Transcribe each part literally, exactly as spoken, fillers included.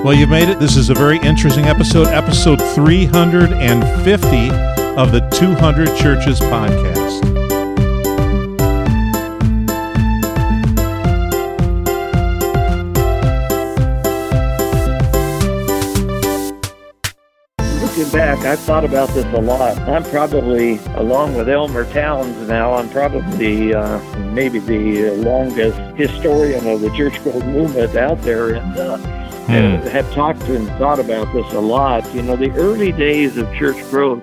Well, you've made it. This is a very interesting episode, episode three hundred fifty of the two hundred Churches podcast. Looking back, I've thought about this a lot. I'm probably, along with Elmer Towns now, I'm probably uh, maybe the longest historian of the church growth movement out there, and uh, hmm. have talked and thought about this a lot. You know, the early days of church growth,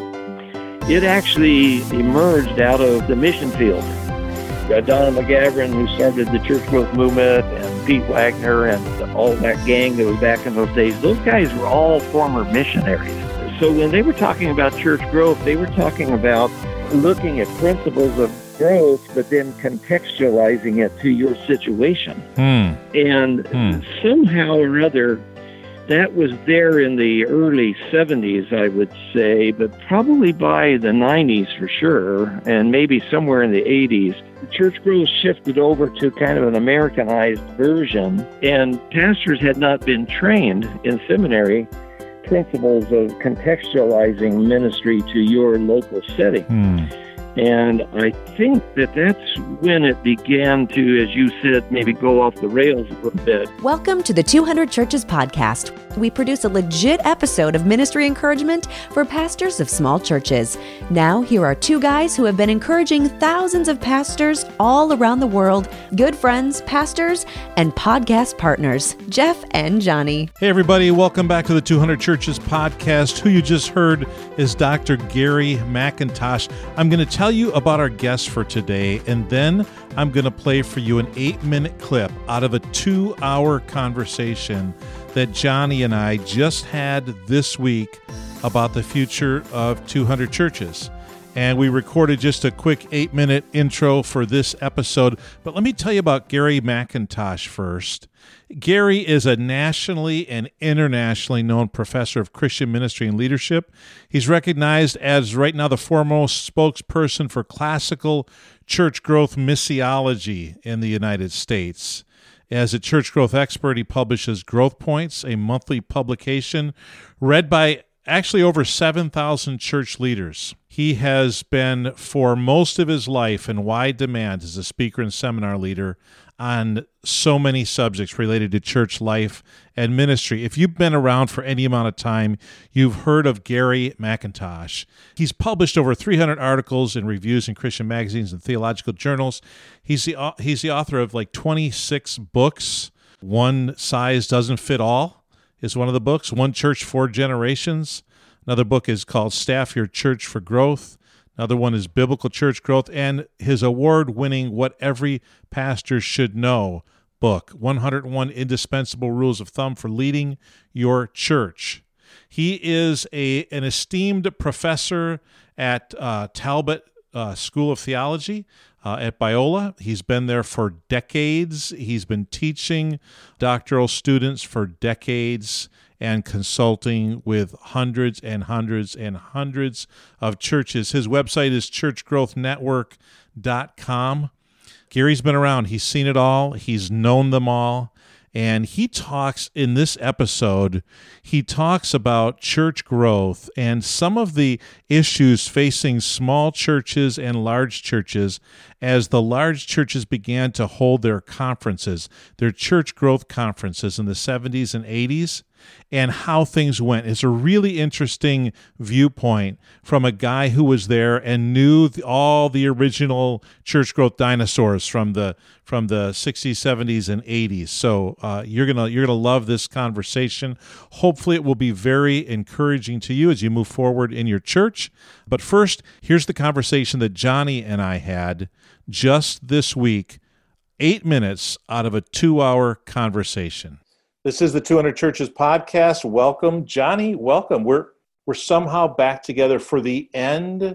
it actually emerged out of the mission field. Uh, Donna McGavran, who started the church growth movement, and Pete Wagner, and all that gang that was back in those days, those guys were all former missionaries. So when they were talking about church growth, they were talking about looking at principles of growth, but then contextualizing it to your situation. Hmm. And hmm. somehow or other, that was there in the early seventies, I would say, but probably by the nineties for sure, and maybe somewhere in the eighties, the church growth shifted over to kind of an Americanized version, and pastors had not been trained in seminary principles of contextualizing ministry to your local setting. Hmm. And I think that that's when it began to, as you said, maybe go off the rails a little bit. Welcome to the two hundred Churches podcast. We produce a legit episode of ministry encouragement for pastors of small churches. Now, here are two guys who have been encouraging thousands of pastors all around the world, good friends, pastors, and podcast partners, Jeff and Johnny. Hey, everybody. Welcome back to the two hundred Churches podcast. Who you just heard is Doctor Gary McIntosh. I'm going to tell you about our guest for today, and then I'm going to play for you an eight-minute clip out of a two-hour conversation that Johnny and I just had this week about the future of two hundred Churches. And we recorded just a quick eight-minute intro for this episode. But let me tell you about Gary McIntosh first. Gary is a nationally and internationally known professor of Christian ministry and leadership. He's recognized as right now the foremost spokesperson for classical church growth missiology in the United States. As a church growth expert, he publishes Growth Points, a monthly publication read by actually over seven thousand church leaders. He has been, for most of his life, in wide demand as a speaker and seminar leader on so many subjects related to church life and ministry. If you've been around for any amount of time, you've heard of Gary McIntosh. He's published over three hundred articles and reviews in Christian magazines and theological journals. He's the he's the author of like twenty-six books. One Size Doesn't Fit All is one of the books. One Church, Four Generations. Another book is called Staff Your Church for Growth. Another one is Biblical Church Growth, and his award-winning What Every Pastor Should Know book, one hundred one Indispensable Rules of Thumb for Leading Your Church. He is a an esteemed professor at uh, Talbot uh, School of Theology uh, at Biola. He's been there for decades. He's been teaching doctoral students for decades and consulting with hundreds and hundreds and hundreds of churches. His website is church growth network dot com. Gary's been around. He's seen it all. He's known them all. And he talks in this episode, he talks about church growth and some of the issues facing small churches and large churches as the large churches began to hold their conferences, their church growth conferences in the seventies and eighties. And how things went. It's a really interesting viewpoint from a guy who was there and knew the, all the original church growth dinosaurs from the from the sixties, seventies, and eighties. So uh, you're gonna you're gonna love this conversation. Hopefully, it will be very encouraging to you as you move forward in your church. But first, here's the conversation that Johnny and I had just this week. Eight minutes out of a two-hour conversation. This is the two hundred Churches podcast. Welcome, Johnny. Welcome. We're we're somehow back together for the end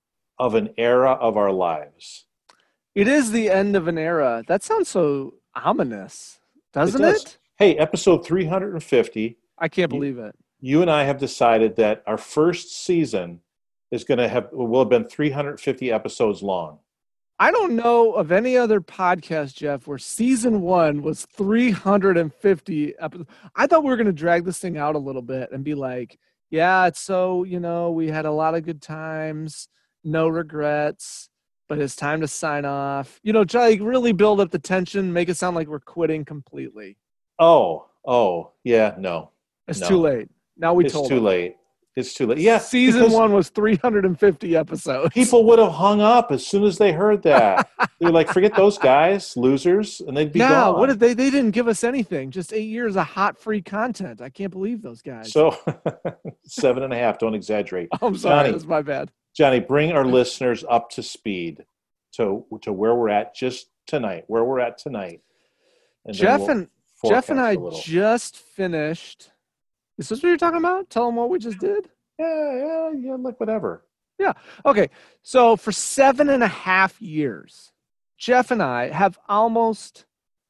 of an era of our lives. It is the end of an era. That sounds so ominous, doesn't it? Does. it? Hey, episode three hundred fifty. I can't believe it. You and I have decided that our first season is going to have will have been three hundred fifty episodes long. I don't know of any other podcast, Jeff, where season one was three hundred fifty episodes. I thought we were going to drag this thing out a little bit and be like, yeah, it's so, you know, we had a lot of good times, no regrets, but it's time to sign off. You know, try like really build up the tension, make it sound like we're quitting completely. Oh, oh, yeah, no. It's no. too late. Now we it's told too them. late. It's too late. Yeah, season one was three hundred fifty episodes. People would have hung up as soon as they heard that. They're like, forget those guys, losers, and they'd be yeah, gone. what did they? They didn't give us anything. Just eight years of hot free content. I can't believe those guys. So seven and a half. Don't exaggerate. Oh, I'm sorry. Johnny, That's my bad. Johnny, bring our listeners up to speed to to where we're at just tonight. Where we're at tonight. And Jeff we'll and Jeff and I a little. just finished. Is this what you're talking about? Tell them what we just did. Yeah, yeah, yeah. Like whatever. Yeah. Okay. So for seven and a half years, Jeff and I have almost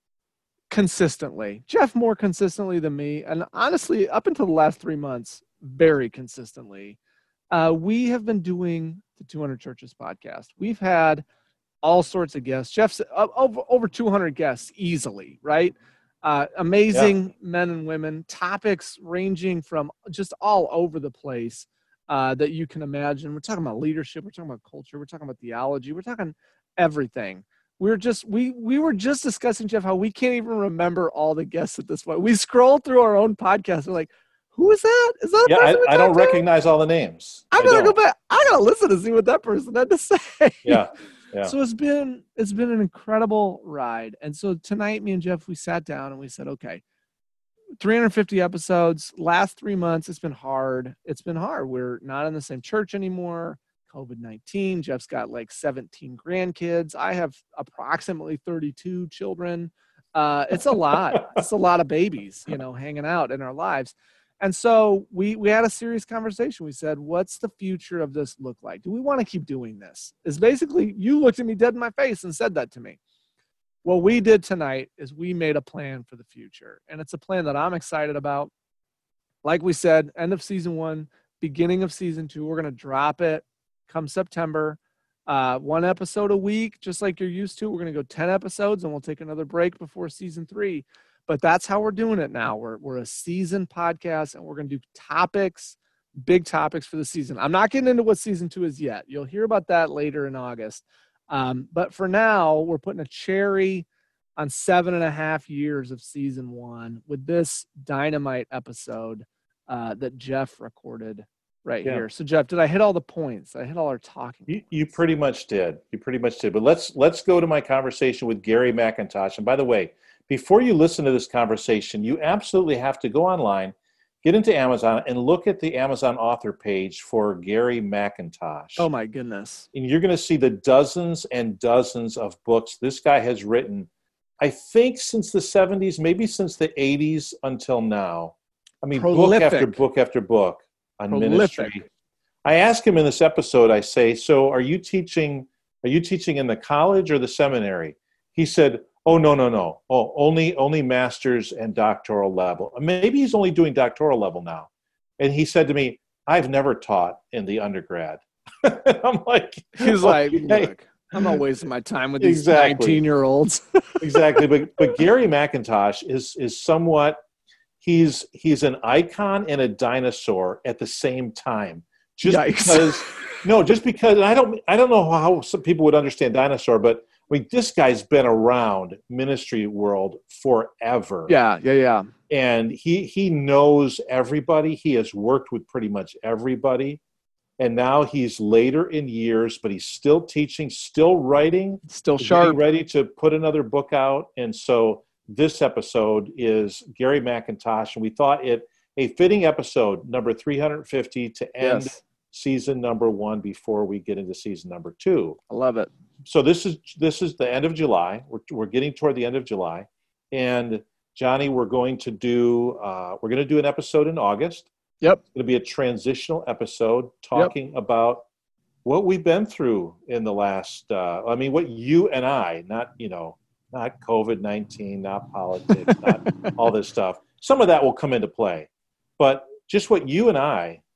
consistently, Jeff more consistently than me, and honestly, up until the last three months, very consistently, uh, we have been doing the two hundred Churches podcast. We've had all sorts of guests. Jeff's uh, over, over two hundred guests easily, right? Uh, amazing yeah. men and women, topics ranging from just all over the place uh, that you can imagine. We're talking about leadership. We're talking about culture. We're talking about theology. We're talking everything. We're just we we were just discussing, Jeff, how we can't even remember all the guests at this point. We scroll through our own podcast. We're like, who is that? Is that? Yeah, I, I don't to? recognize all the names. I'm gonna go back. I gotta listen to see what that person had to say. Yeah. Yeah. So it's been it's been an incredible ride. And so tonight, me and Jeff, we sat down and we said, okay, three hundred fifty episodes, last three months, it's been hard. It's been hard. We're not in the same church anymore. COVID nineteen. Jeff's got like seventeen grandkids. I have approximately thirty-two children. Uh, it's a lot. It's a lot of babies, you know, hanging out in our lives. And so we we had a serious conversation. We said, what's the future of this look like? Do we want to keep doing this? Is basically, you looked at me dead in my face and said that to me. What we did tonight is we made a plan for the future. And it's a plan that I'm excited about. Like we said, end of season one, beginning of season two, we're going to drop it come September. Uh, one episode a week, just like you're used to. We're going to go ten episodes and we'll take another break before season three. But that's how we're doing it now. We're we're a season podcast, and we're going to do topics, big topics for the season. I'm not getting into what season two is yet. You'll hear about that later in August. Um, but for now, we're putting a cherry on seven and a half years of season one with this dynamite episode uh, that Jeff recorded right yeah. here. So, Jeff, did I hit all the points? Did I hit all our talking you, points? You pretty much did. You pretty much did. But let's let's go to my conversation with Gary McIntosh. And by the way, before you listen to this conversation, you absolutely have to go online, get into Amazon, and look at the Amazon author page for Gary McIntosh. Oh, my goodness. And you're going to see the dozens and dozens of books this guy has written, I think since the seventies, maybe since the eighties until now. I mean, Prolific. book after book after book on Prolific. ministry. I asked him in this episode, I say, so are you teaching, are you teaching in the college or the seminary? He said, oh, no, no, no. Oh, only only master's and doctoral level. Maybe he's only doing doctoral level now. And he said to me, I've never taught in the undergrad. I'm like, he's okay. like, look, I'm not wasting my time with these exactly. nineteen-year-olds. Exactly. But but Gary McIntosh is is somewhat, he's he's an icon and a dinosaur at the same time. Just Yikes. because, no, just because, and I don't I don't know how some people would understand dinosaur, but I mean, this guy's been around ministry world forever. Yeah, yeah, yeah. And he he knows everybody. He has worked with pretty much everybody. And now he's later in years, but he's still teaching, still writing, still sharp, ready to put another book out. And so this episode is Gary McIntosh, and we thought it a fitting episode, number three hundred fifty, to end yes. season number one before we get into season number two. I love it. So this is this is the end of July. We're we're getting toward the end of July, and Johnny, we're going to do uh, we're going to do an episode in August. Yep, it'll be a transitional episode talking yep. about what we've been through in the last. Uh, I mean, what you and I, not you know, not COVID nineteen, not politics, not all this stuff. Some of that will come into play, but just what you and I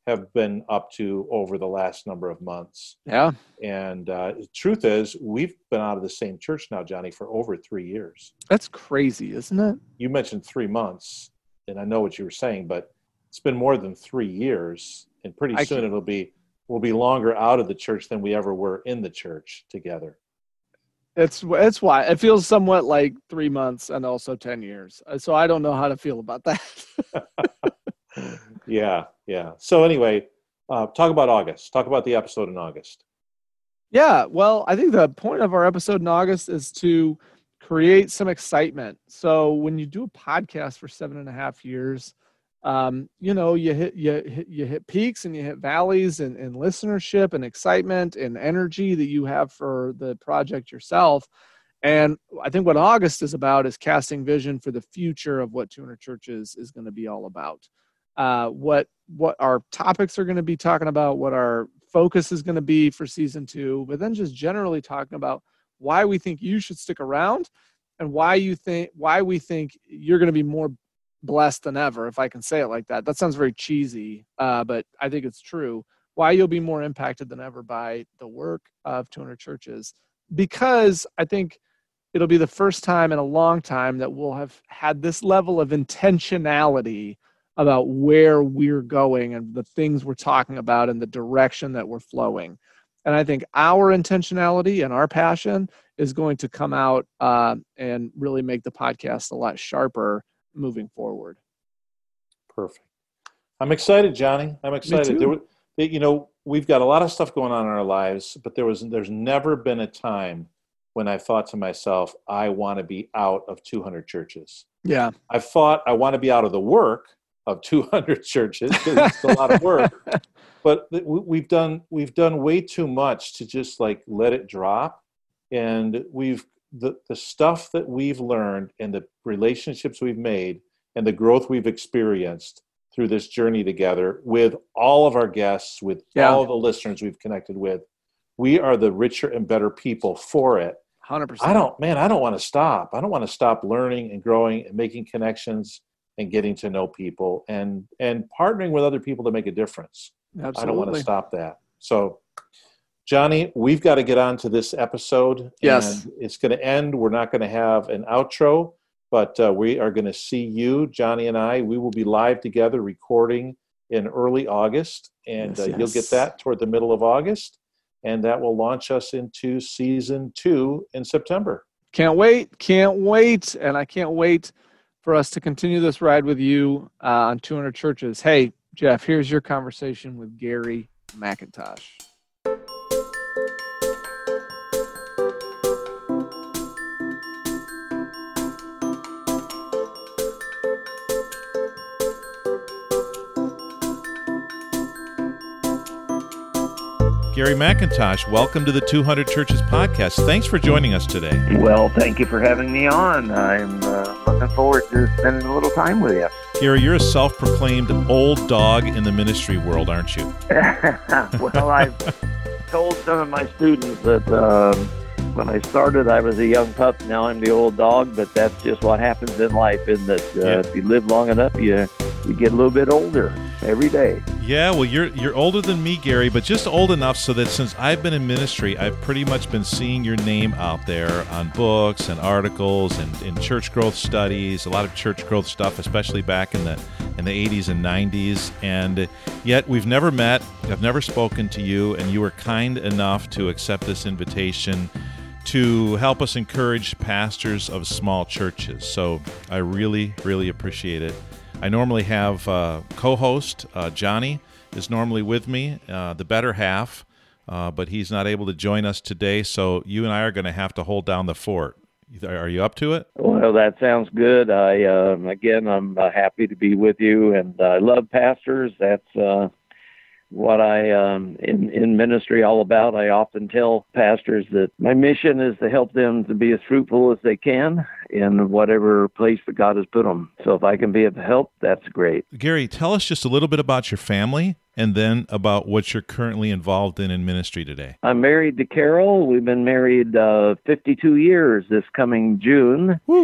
have been up to over the last number of months. Yeah. And uh, the truth is, we've been out of the same church now, Johnny, for over three years. That's crazy, isn't it? You mentioned three months, and I know what you were saying, but it's been more than three years, and pretty I soon can... it'll be we'll be longer out of the church than we ever were in the church together. It's it's why it feels somewhat like three months and also ten years. So I don't know how to feel about that. yeah, yeah. So anyway, uh, talk about August. Talk about the episode in August. Yeah, well, I think the point of our episode in August is to create some excitement. So when you do a podcast for seven and a half years, um, you know, you hit you hit, you hit peaks and you hit valleys in, in listenership and excitement and energy that you have for the project yourself. And I think what August is about is casting vision for the future of what two hundred Churches is going to be all about. Uh, what what our topics are going to be talking about, what our focus is going to be for season two, but then just generally talking about why we think you should stick around and why you think why we think you're going to be more blessed than ever, if I can say it like that. That sounds very cheesy, uh, but I think it's true. Why you'll be more impacted than ever by the work of two hundred Churches, because I think it'll be the first time in a long time that we'll have had this level of intentionality about where we're going and the things we're talking about and the direction that we're flowing. And I think our intentionality and our passion is going to come out uh, and really make the podcast a lot sharper moving forward. Perfect. I'm excited, Johnny. I'm excited. There, you know, we've got a lot of stuff going on in our lives, but there was there's never been a time when I thought to myself, I want to be out of two hundred Churches. Yeah. I thought I want to be out of the work of two hundred Churches because it's a lot of work. But we've done we've done way too much to just like let it drop. And we've the, the stuff that we've learned and the relationships we've made and the growth we've experienced through this journey together with all of our guests, with yeah. all the listeners we've connected with, we are the richer and better people for it. one hundred percent. I don't, man, I don't want to stop. I don't want to stop learning and growing and making connections and getting to know people and, and partnering with other people to make a difference. Absolutely. I don't want to stop that. So, Johnny, we've got to get on to this episode. Yes. And it's going to end. We're not going to have an outro, but uh, we are going to see you, Johnny and I. We will be live together recording in early August, and yes, uh, yes. you'll get that toward the middle of August, and that will launch us into season two in September. Can't wait. Can't wait. And I can't wait for us to continue this ride with you uh, on two hundred Churches. Hey, Jeff, here's your conversation with Gary McIntosh. Gary McIntosh, welcome to the two hundred Churches podcast. Thanks for joining us today. Well, thank you for having me on. I'm uh, looking forward to spending a little time with you. Gary, you're a self-proclaimed old dog in the ministry world, aren't you? Well, I've told some of my students that um, when I started, I was a young pup. Now I'm the old dog, but that's just what happens in life, isn't it? Uh, Yeah. If you live long enough, you you get a little bit older every day. Yeah, well, you're you're older than me, Gary, but just old enough so that since I've been in ministry, I've pretty much been seeing your name out there on books and articles and in church growth studies, a lot of church growth stuff, especially back in the in the eighties and nineties. And yet we've never met. I've never spoken to you, and you were kind enough to accept this invitation to help us encourage pastors of small churches. So I really, really appreciate it. I normally have uh, co-host uh, Johnny is normally with me, uh, the better half, uh, but he's not able to join us today. So you and I are going to have to hold down the fort. Are you up to it? Well, that sounds good. I uh, again, I'm uh, happy to be with you, and I love pastors. That's uh, what I um, in in ministry all about. I often tell pastors that my mission is to help them to be as fruitful as they can in whatever place that God has put them. So if I can be of help, that's great. Gary, tell us just a little bit about your family and then about what you're currently involved in in ministry today. I'm married to Carol. We've been married uh, fifty-two years this coming June. Woo.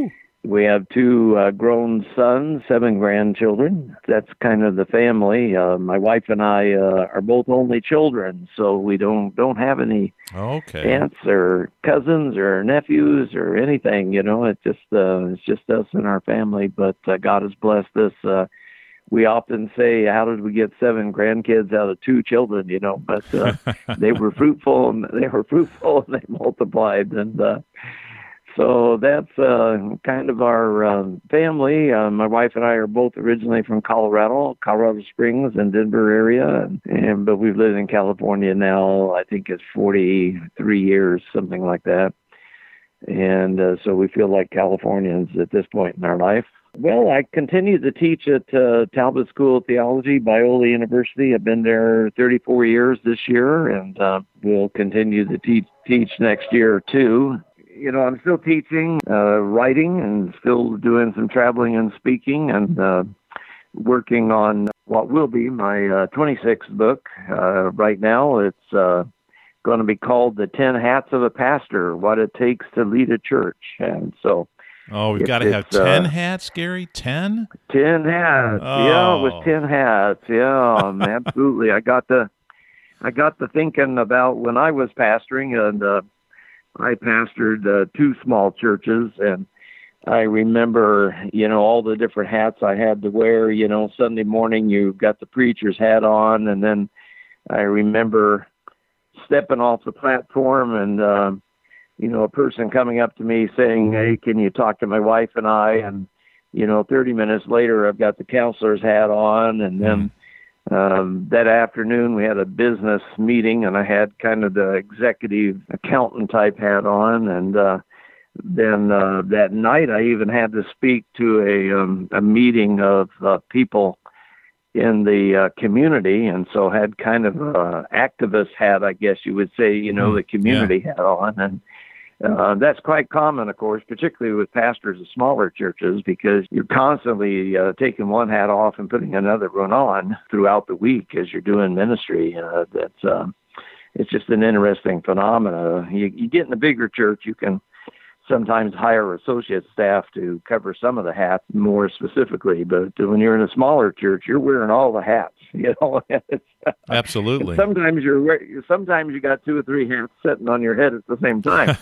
We have two uh, grown sons, seven grandchildren. That's kind of the family. Uh, my wife and I uh, are both only children, so we don't don't have any Okay. aunts or cousins or nephews or anything. You know, it's just uh, it's just us and our family. But uh, God has blessed us. Uh, we often say, "How did we get seven grandkids out of two children?" You know, but uh, they were fruitful and they were fruitful and they multiplied and. Uh, So that's uh, kind of our uh, family. Uh, my wife and I are both originally from Colorado, Colorado Springs and Denver area, and, and but we've lived in California now, I think it's forty-three years, something like that. And uh, so we feel like Californians at this point in our life. Well, I continue to teach at uh, Talbot School of Theology, Biola University. I've been there thirty-four years this year, and uh, we'll continue to teach, teach next year, too. You know, I'm still teaching, uh, writing, and still doing some traveling and speaking, and uh, working on what will be my uh, twenty-sixth book. Uh, right now, it's uh, going to be called The Ten Hats of a Pastor, What It Takes to Lead a Church. And so... Oh, we've got to have ten uh, hats, Gary? Ten? Ten hats. Oh. Yeah, it was ten hats. Yeah, absolutely. I got the, I got the thinking about when I was pastoring, and uh, I pastored uh, two small churches, and I remember, you know, all the different hats I had to wear. You know, Sunday morning you got the preacher's hat on, and then I remember stepping off the platform and, uh, you know, a person coming up to me saying, "Hey, can you talk to my wife and I?" And, you know, thirty minutes later, I've got the counselor's hat on, and then Um, that afternoon we had a business meeting, and I had kind of the executive accountant type hat on. And uh, then uh, that night I even had to speak to a, um, a meeting of uh, people in the uh, community. And so had kind of a activist hat, I guess you would say, you know, the community yeah. hat on. And Uh, that's quite common, of course, particularly with pastors of smaller churches, because you're constantly uh, taking one hat off and putting another one on throughout the week as you're doing ministry. Uh, that's uh, it's just an interesting phenomena. You, you get in a bigger church, you can sometimes hire associate staff to cover some of the hats more specifically, but when you're in a smaller church, you're wearing all the hats. You know, absolutely. Sometimes you're sometimes you got two or three hats sitting on your head at the same time.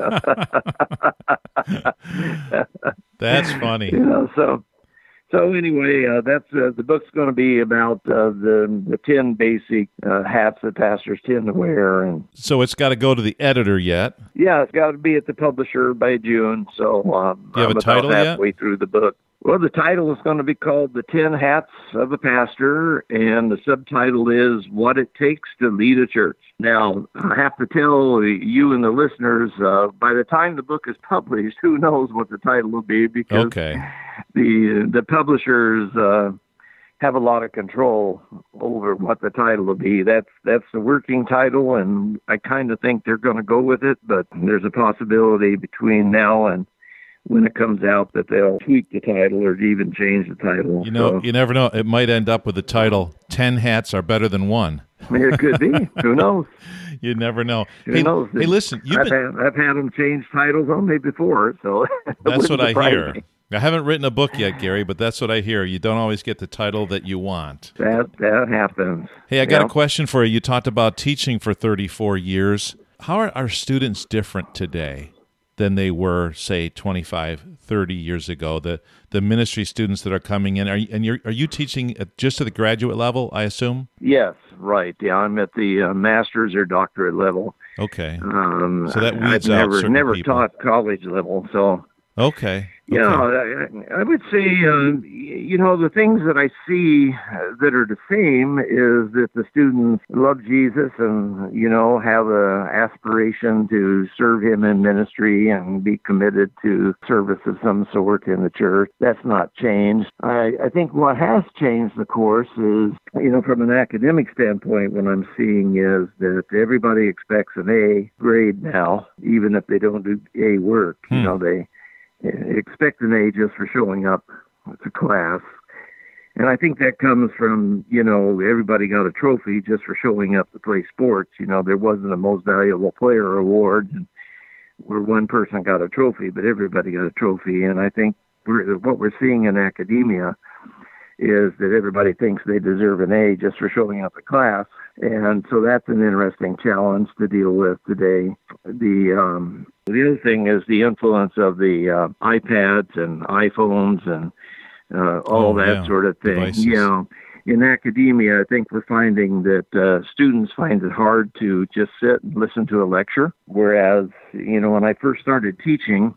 That's funny. You know, so so anyway, uh, that's uh, the book's going to be about uh, the the ten basic uh, hats that pastors tend to wear, and so it's got to go to the editor yet. Yeah, it's got to be at the publisher by June. So um, Do you have I'm a title about yet? halfway through the book. Well, the title is going to be called The Ten Hats of a Pastor, and the subtitle is What It Takes to Lead a Church. Now, I have to tell you and the listeners, uh, by the time the book is published, who knows what the title will be, because okay. the the publishers uh, have a lot of control over what the title will be. That's that's the working title, and I kind of think they're going to go with it, but there's a possibility between now and when it comes out that they'll tweak the title or even change the title. You know, so, you never know. It might end up with the title, ten Hats Are Better Than One. It could be. Who knows? You never know. Who hey, knows? Hey, listen. You've I've, been... had, I've had them change titles on me before, so that's what I hear. Me. I haven't written a book yet, Gary, but that's what I hear. You don't always get the title that you want. That that happens. Hey, I got yeah. a question for you. You talked about teaching for thirty-four years. How are our students different today than they were, say, twenty-five, thirty years ago? The the ministry students that are coming in, are you, and you're are you teaching at just at the graduate level, I assume? Yes, right. Yeah, I'm at the uh, master's or doctorate level. Okay. Um, so that weeds I've out never certain never people. taught college level, so. Okay. Yeah, okay. I, I would say, uh, you know, the things that I see that are the same is that the students love Jesus and, you know, have a aspiration to serve him in ministry and be committed to service of some sort in the church. That's not changed. I, I think what has changed, of course, is, you know, from an academic standpoint, what I'm seeing is that everybody expects an A grade now, even if they don't do A work. Hmm. You know, they expect an A just for showing up to class. And I think that comes from, you know, everybody got a trophy just for showing up to play sports. You know, there wasn't a most valuable player award. And where one person got a trophy, but everybody got a trophy. And I think we're, what we're seeing in academia is that everybody thinks they deserve an A just for showing up at class. And so that's an interesting challenge to deal with today. The um, the other thing is the influence of the uh, iPads and iPhones and uh, all oh, that yeah. sort of thing. Devices. You know, in academia, I think we're finding that uh, students find it hard to just sit and listen to a lecture. Whereas, you know, when I first started teaching,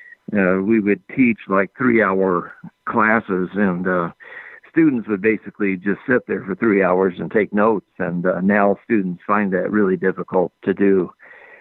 uh, we would teach like three-hour classes, and uh, students would basically just sit there for three hours and take notes, and uh, now students find that really difficult to do.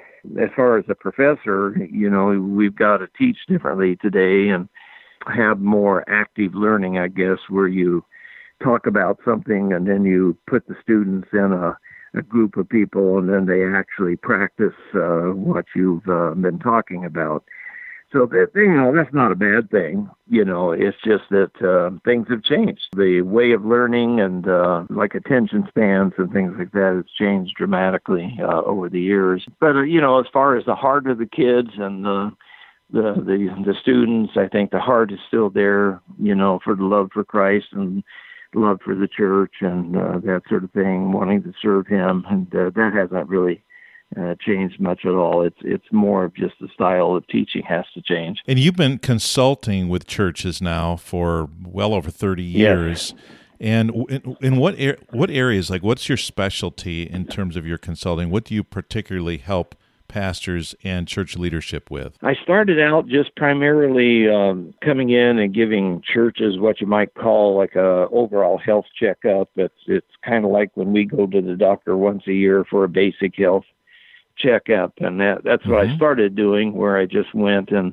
As far as a professor, you know, we've got to teach differently today and have more active learning, I guess, where you talk about something and then you put the students in a, a group of people and then they actually practice uh, what you've uh, been talking about. So, that, you know, that's not a bad thing. You know, it's just that uh, things have changed. The way of learning and uh, like attention spans and things like that has changed dramatically uh, over the years. But, uh, you know, as far as the heart of the kids and the, the, the, the students, I think the heart is still there, you know, for the love for Christ and love for the church and uh, that sort of thing, wanting to serve him. And uh, that hasn't really Uh, changed much at all. It's it's more of just the style of teaching has to change. And you've been consulting with churches now for well over thirty years. Yes. And in, in what ar- what areas, like what's your specialty in terms of your consulting? What do you particularly help pastors and church leadership with? I started out just primarily um, coming in and giving churches what you might call like a overall health checkup. It's it's kind of like when we go to the doctor once a year for a basic health checkup, and that that's what mm-hmm. I started doing, where I just went and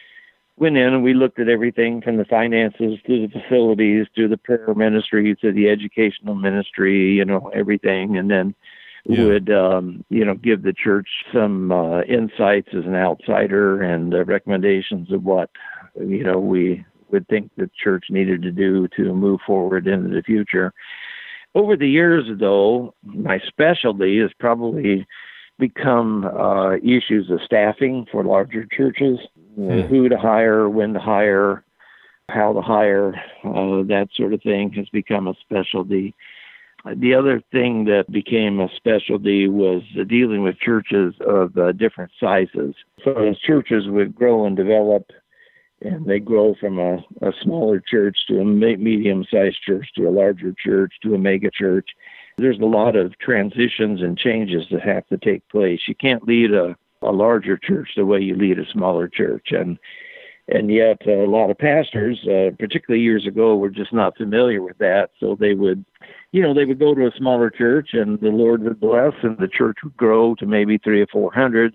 went in and we looked at everything from the finances to the facilities to the prayer ministry to the educational ministry, you know, everything, and then yeah. would um, you know give the church some uh, insights as an outsider and uh, recommendations of what you know we would think the church needed to do to move forward into the future. Over the years, though, my specialty is probably become uh, issues of staffing for larger churches, hmm. who to hire, when to hire, how to hire, uh, that sort of thing has become a specialty. The other thing that became a specialty was uh, dealing with churches of uh, different sizes. So as churches would grow and develop, and they grow from a, a smaller church to a medium-sized church to a larger church to a mega church, there's a lot of transitions and changes that have to take place. You can't lead a, a larger church the way you lead a smaller church. And and yet uh, a lot of pastors, uh, particularly years ago, were just not familiar with that. So they would, you know, they would go to a smaller church and the Lord would bless and the church would grow to maybe three or four hundred.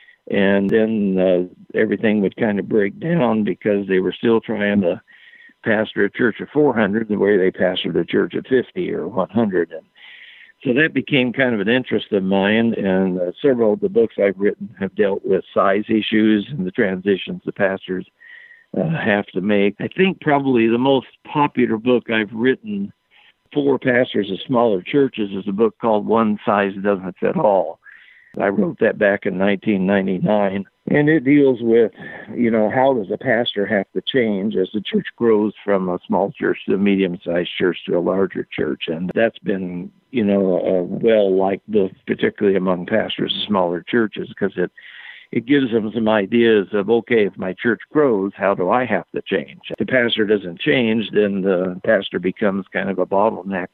And then uh, everything would kind of break down because they were still trying to pastor a church of four hundred the way they pastored a church of fifty or one hundred. And so that became kind of an interest of mine, and uh, several of the books I've written have dealt with size issues and the transitions the pastors uh, have to make. I think probably the most popular book I've written for pastors of smaller churches is a book called One Size Doesn't Fit All. I wrote that back in nineteen ninety-nine, and it deals with, you know, how does a pastor have to change as the church grows from a small church to a medium-sized church to a larger church. And that's been, you know, a well-liked book, particularly among pastors of smaller churches, because it, it gives them some ideas of, okay, if my church grows, how do I have to change? If the pastor doesn't change, then the pastor becomes kind of a bottleneck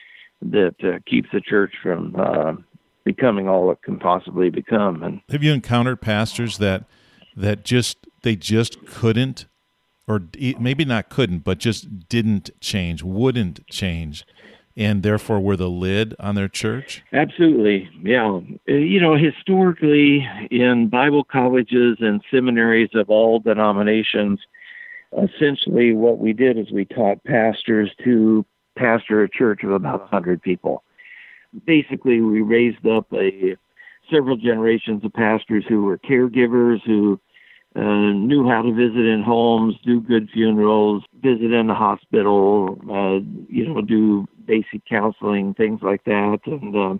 that uh, keeps the church from uh, becoming all it can possibly become. And have you encountered pastors that that just they just couldn't, or maybe not couldn't, but just didn't change, wouldn't change, and therefore were the lid on their church? Absolutely, yeah. You know, historically, in Bible colleges and seminaries of all denominations, essentially what we did is we taught pastors to pastor a church of about one hundred people. Basically, we raised up a several generations of pastors who were caregivers, who uh, knew how to visit in homes, do good funerals, visit in the hospital, uh, you know, do basic counseling, things like that. And um,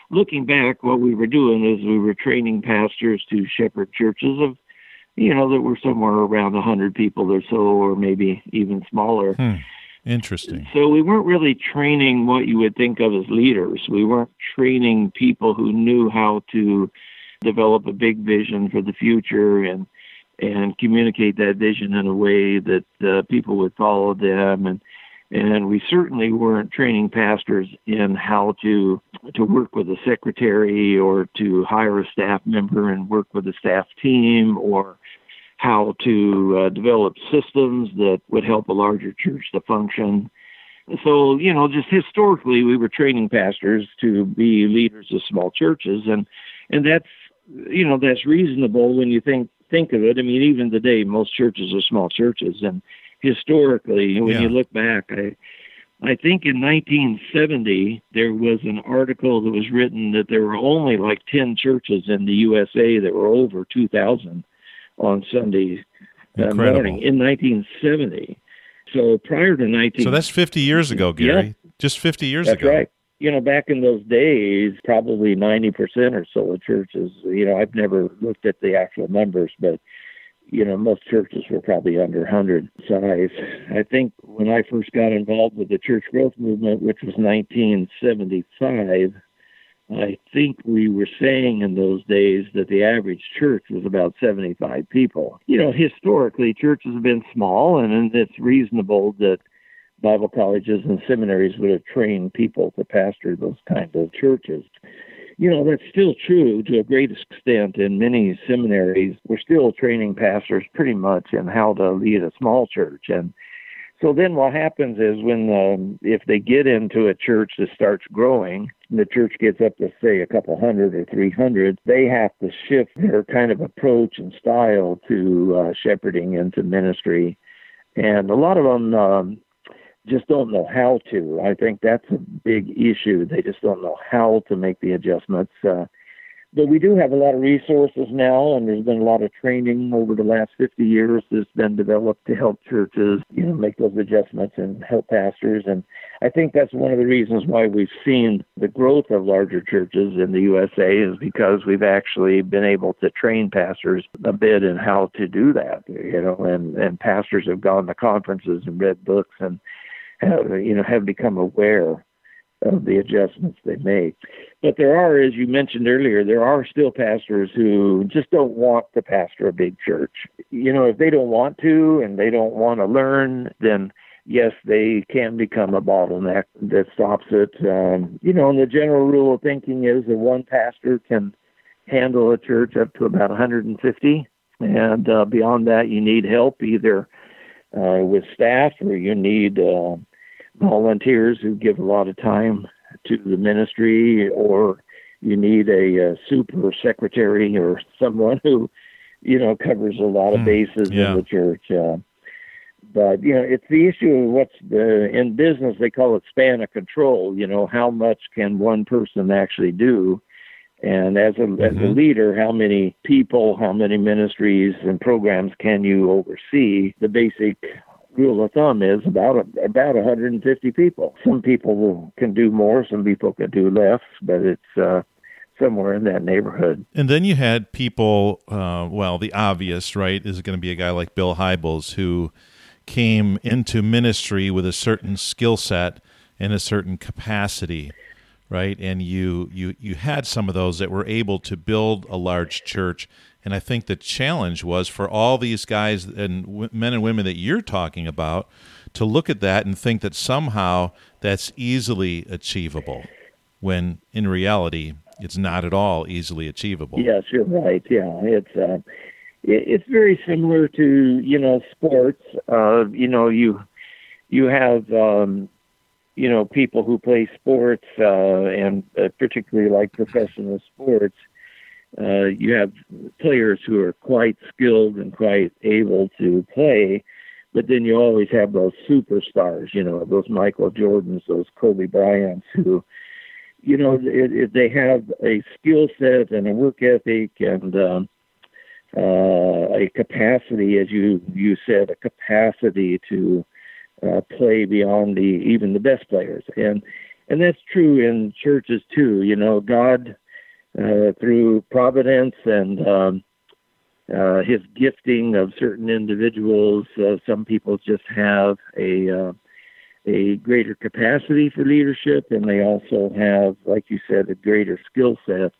looking back, what we were doing is we were training pastors to shepherd churches of, you know, that were somewhere around one hundred people or so, or maybe even smaller. Hmm. Interesting. So we weren't really training what you would think of as leaders. We weren't training people who knew how to develop a big vision for the future and and communicate that vision in a way that uh, people would follow them. And and we certainly weren't training pastors in how to to work with a secretary or to hire a staff member and work with a staff team, or how to uh, develop systems that would help a larger church to function. So, you know, just historically, we were training pastors to be leaders of small churches, and and that's, you know, that's reasonable when you think think of it. I mean, even today, most churches are small churches, and historically, when Yeah. you look back, I I think in nineteen seventy, there was an article that was written that there were only like ten churches in the U S A that were over two thousand on Sunday uh, Incredible. morning in nineteen seventy. So prior to nineteen, So that's fifty years ago, Gary. Yeah. Just fifty years that's ago. right. You know, back in those days, probably ninety percent or so of churches, you know, I've never looked at the actual numbers, but, you know, most churches were probably under one hundred size. I think when I first got involved with the church growth movement, which was nineteen seventy-five, I think we were saying in those days that the average church was about seventy-five people. You know, historically, churches have been small, and it's reasonable that Bible colleges and seminaries would have trained people to pastor those kinds of churches. You know, that's still true to a great extent in many seminaries. We're still training pastors pretty much in how to lead a small church. And so then what happens is when, um, if they get into a church that starts growing, the church gets up to, say, a couple hundred or three hundred, they have to shift their kind of approach and style to uh, shepherding into ministry. And a lot of them um, just don't know how to. I think that's a big issue. They just don't know how to make the adjustments. Uh, But we do have a lot of resources now, and there's been a lot of training over the last fifty years that's been developed to help churches, you know, make those adjustments and help pastors. And I think that's one of the reasons why we've seen the growth of larger churches in the U S A is because we've actually been able to train pastors a bit in how to do that, you know, and, and pastors have gone to conferences and read books and, have, you know, have become aware of the adjustments they make. But there are, as you mentioned earlier, there are still pastors who just don't want to pastor a big church. You know, if they don't want to and they don't want to learn, then yes, they can become a bottleneck that stops it. Um, you know, and the general rule of thinking is that one pastor can handle a church up to about one hundred fifty. And uh, beyond that, you need help either uh, with staff or you need uh, volunteers who give a lot of time to the ministry, or you need a, a super secretary or someone who, you know, covers a lot of bases mm, yeah. in the church. Uh, but, you know, it's the issue of what's the, in business, they call it span of control. You know, how much can one person actually do? And as a, mm-hmm. as a leader, how many people, how many ministries and programs can you oversee? The basic rule of thumb is about about one hundred fifty people. Some people can do more, some people can do less, but it's uh, somewhere in that neighborhood. And then you had people, uh, well, the obvious, right, is going to be a guy like Bill Hybels, who came into ministry with a certain skill set and a certain capacity, right? And you, you, you had some of those that were able to build a large church. And I think the challenge was for all these guys and w- men and women that you're talking about to look at that and think that somehow that's easily achievable, when in reality it's not at all easily achievable. Yes, you're right. Yeah, it's uh, it, it's very similar to, you know, sports. Uh, you know, you you have um, you know, people who play sports uh, and uh, particularly like professional sports. Uh, you have players who are quite skilled and quite able to play, but then you always have those superstars, you know, those Michael Jordans, those Kobe Bryants, who, you know, it, it, they have a skill set and a work ethic and um, uh, a capacity, as you, you said, a capacity to uh, play beyond the even the best players. And And that's true in churches too. You know, God, uh, through providence and um, uh, his gifting of certain individuals, uh, some people just have a uh, a greater capacity for leadership, and they also have, like you said, a greater skill set.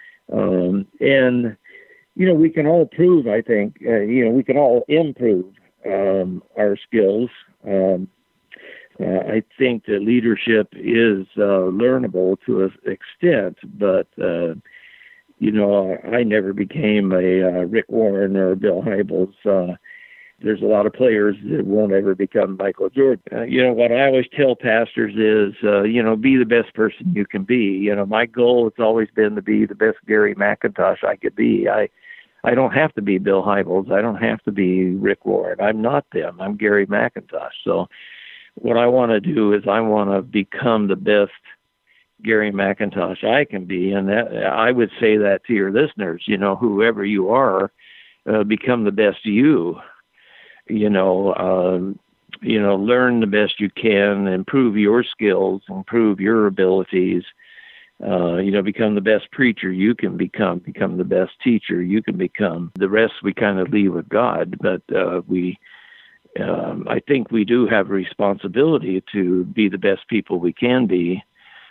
Um, and, you know, we can all prove, I think, uh, you know, we can all improve um, our skills. Um, uh, I think that leadership is uh, learnable to an extent, but, uh, you know, I never became a uh, Rick Warren or Bill Hybels. Uh, there's a lot of players that won't ever become Michael Jordan. Uh, you know, what I always tell pastors is, uh, you know, be the best person you can be. You know, my goal has always been to be the best Gary McIntosh I could be. I I don't have to be Bill Hybels. I don't have to be Rick Warren. I'm not them. I'm Gary McIntosh. So what I want to do is I want to become the best Gary McIntosh I can be. And that, I would say that to your listeners, you know, whoever you are, uh, become the best you. You know, um, you know, learn the best you can, improve your skills, improve your abilities, uh, you know, become the best preacher you can become, become the best teacher you can become. The rest we kind of leave with God, but uh, we, um, I think we do have a responsibility to be the best people we can be,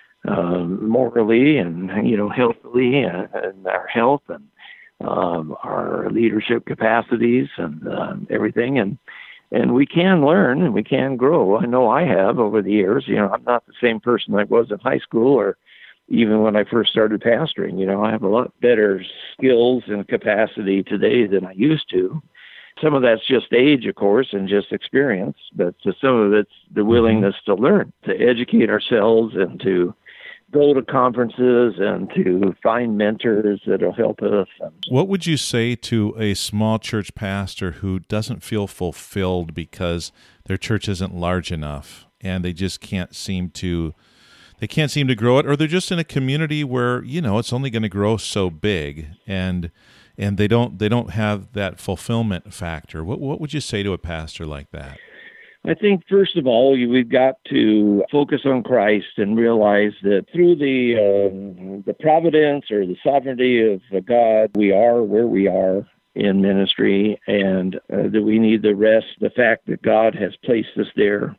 um, morally and, you know, healthily and, and our health and Um, our leadership capacities and uh, everything, and and we can learn and we can grow. I know I have over the years. You know, I'm not the same person I was in high school or even when I first started pastoring. You know, I have a lot better skills and capacity today than I used to. Some of that's just age, of course, and just experience, but some of it's the willingness to learn, to educate ourselves and to go to conferences and to find mentors that'll help us. What would you say to a small church pastor who doesn't feel fulfilled because their church isn't large enough and they just can't seem to they can't seem to grow it, or they're just in a community where, you know, it's only going to grow so big and and they don't they don't have that fulfillment factor? What what would you say to a pastor like that? I think, first of all, we've got to focus on Christ and realize that through the uh, the providence or the sovereignty of God, we are where we are in ministry, and uh, that we need to rest the fact that God has placed us there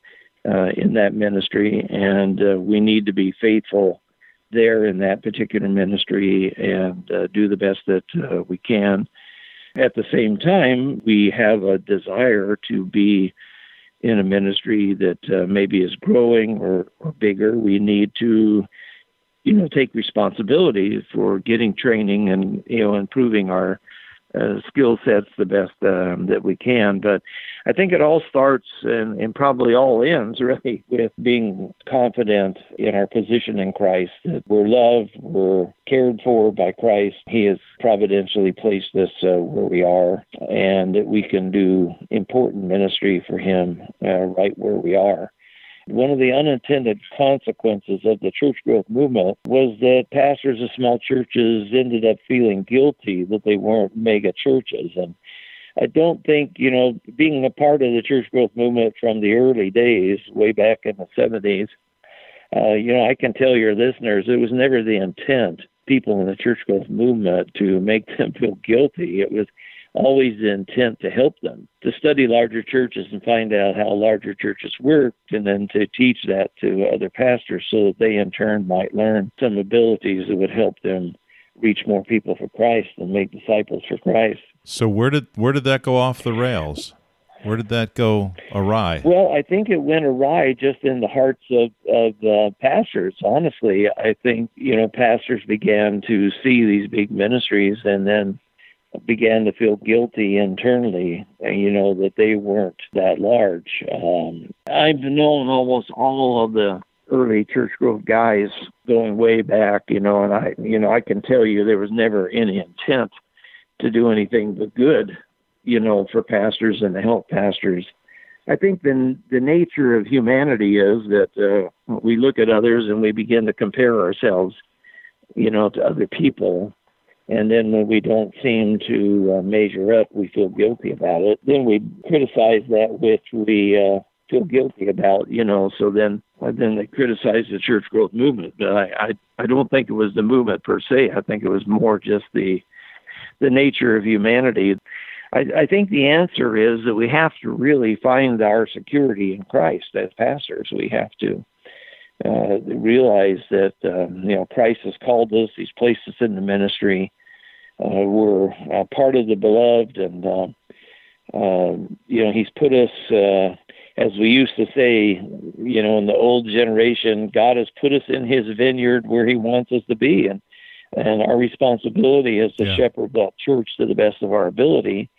uh, in that ministry, and uh, we need to be faithful there in that particular ministry and uh, do the best that uh, we can. At the same time, we have a desire to be in a ministry that uh, maybe is growing or, or bigger. We need to, you know, take responsibility for getting training and, you know, improving our uh, skill sets the best um, that we can. But I think it all starts and, and probably all ends really with being confident in our position in Christ, that we're loved, we're cared for by Christ. He has providentially placed us uh, where we are, and that we can do important ministry for him uh, right where we are. One of the unintended consequences of the church growth movement was that pastors of small churches ended up feeling guilty that they weren't mega churches. And I don't think, you know, being a part of the church growth movement from the early days, way back in the seventies, uh, you know, I can tell your listeners it was never the intent, people in the church growth movement, to make them feel guilty. It was always the intent to help them, to study larger churches and find out how larger churches worked, and then to teach that to other pastors so that they in turn might learn some abilities that would help them reach more people for Christ and make disciples for Christ. So where did where did that go off the rails? Where did that go awry? Well, I think it went awry just in the hearts of, of uh, pastors. Honestly, I think, you know, pastors began to see these big ministries and then began to feel guilty internally, you know, that they weren't that large. Um, I've known almost all of the early church growth guys going way back, you know, and I, you know, I can tell you there was never any intent to do anything but good, you know, for pastors and to help pastors. I think the, the nature of humanity is that uh, we look at others and we begin to compare ourselves, you know, to other people. And then when we don't seem to uh, measure up, we feel guilty about it. Then we criticize that which we uh, feel guilty about, you know, so then then they criticize the church growth movement. But I, I, I don't think it was the movement per se. I think it was more just the the nature of humanity. I, I think the answer is that we have to really find our security in Christ as pastors. We have to uh, realize that, um, you know, Christ has called us. He's placed us in the ministry. Uh, we're uh, part of the beloved, and, uh, uh, you know, he's put us, uh, as we used to say, you know, in the old generation, God has put us in his vineyard where he wants us to be. And, and our responsibility is to yeah. shepherd that church to the best of our ability,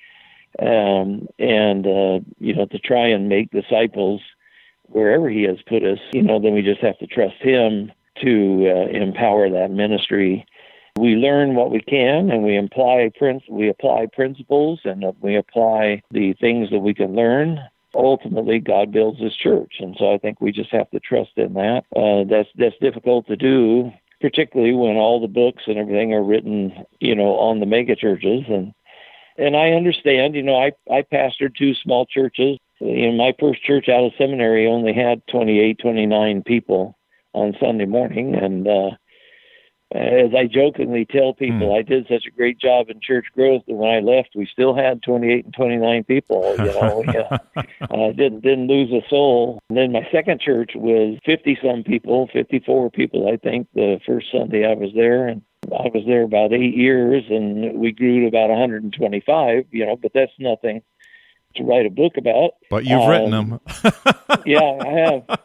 um, and, uh, you know, to try and make disciples wherever he has put us. You know, then we just have to trust him to uh, empower that ministry. We learn what we can, and we apply princ- we apply principles, and we apply the things that we can learn. Ultimately, God builds his church, and so I think we just have to trust in that. Uh, that's that's difficult to do, particularly when all the books and everything are written, you know, on the mega churches. And and I understand, you know, I I pastored two small churches. You know, my first church out of seminary only had twenty-eight, twenty-nine people on Sunday morning, and uh, as I jokingly tell people, mm. I did such a great job in church growth that when I left, we still had twenty-eight and twenty-nine people. You know, yeah. uh, didn't didn't lose a soul. And then my second church was fifty-some people, fifty-four people, I think, the first Sunday I was there. And I was there about eight years, and we grew to about one hundred twenty-five, you know, but that's nothing to write a book about. But you've um, written them. Yeah, I have.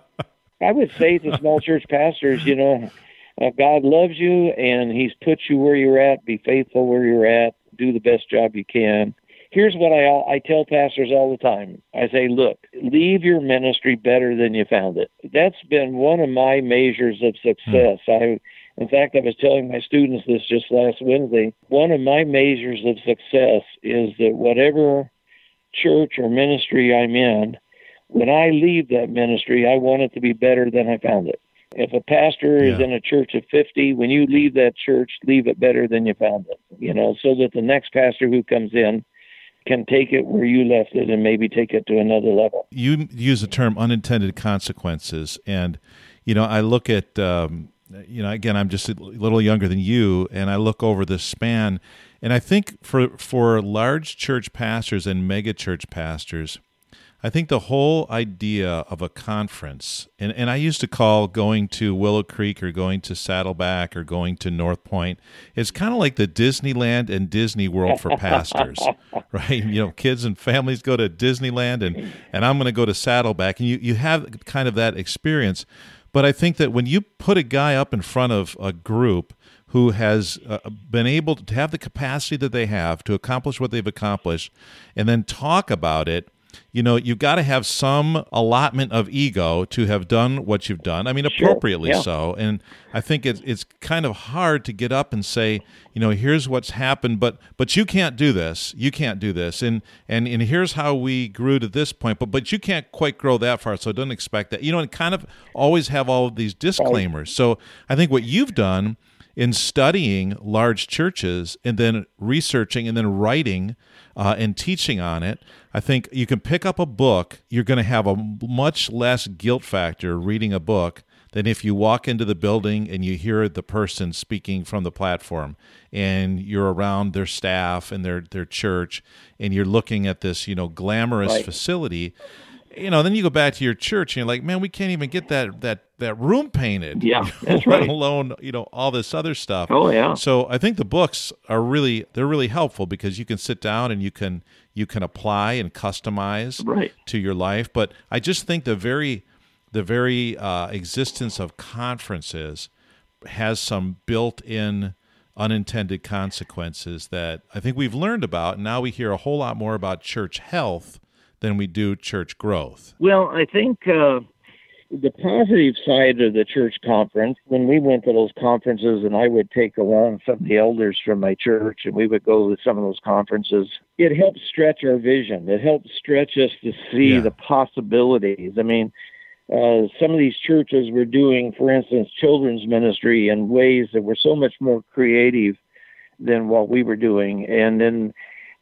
I would say to small church pastors, you know, Uh, God loves you, and he's put you where you're at. Be faithful where you're at. Do the best job you can. Here's what I I tell pastors all the time. I say, look, leave your ministry better than you found it. That's been one of my measures of success. Mm. I, in fact, I was telling my students this just last Wednesday. One of my measures of success is that whatever church or ministry I'm in, when I leave that ministry, I want it to be better than I found it. If a pastor yeah. is in a church of fifty, when you leave that church, leave it better than you found it, you know, so that the next pastor who comes in can take it where you left it and maybe take it to another level. You use the term unintended consequences, and, you know, I look at, um, you know, again, I'm just a little younger than you, and I look over this span, and I think for for large church pastors and mega church pastors, I think the whole idea of a conference, and, and I used to call going to Willow Creek or going to Saddleback or going to North Point, it's kind of like the Disneyland and Disney World for pastors, right? You know, kids and families go to Disneyland, and, and I'm going to go to Saddleback, and you, you have kind of that experience. But I think that when you put a guy up in front of a group who has uh, been able to have the capacity that they have to accomplish what they've accomplished and then talk about it, you know, you've got to have some allotment of ego to have done what you've done. I mean, appropriately sure, yeah. so. And I think it's it's kind of hard to get up and say, you know, here's what's happened, but but you can't do this. You can't do this. And and and here's how we grew to this point, but but you can't quite grow that far, so don't expect that. You know, and kind of always have all of these disclaimers. So I think what you've done in studying large churches and then researching and then writing uh, and teaching on it, I think you can pick up a book. You're going to have a much less guilt factor reading a book than if you walk into the building and you hear the person speaking from the platform and you're around their staff and their, their church and you're looking at this, you know, glamorous right. facility. You know, then you go back to your church and you're like, man, we can't even get that that that room painted. Yeah, that's let right. alone, you know, all this other stuff. Oh yeah. So I think the books are really they're really helpful because you can sit down and you can you can apply and customize right. to your life. But I just think the very the very uh, existence of conferences has some built-in unintended consequences that I think we've learned about. And now we hear a whole lot more about church health than we do church growth. Well, I think uh, the positive side of the church conference, when we went to those conferences and I would take along some of the elders from my church and we would go to some of those conferences, it helped stretch our vision. It helped stretch us to see yeah. the possibilities. I mean, uh, some of these churches were doing, for instance, children's ministry in ways that were so much more creative than what we were doing. And then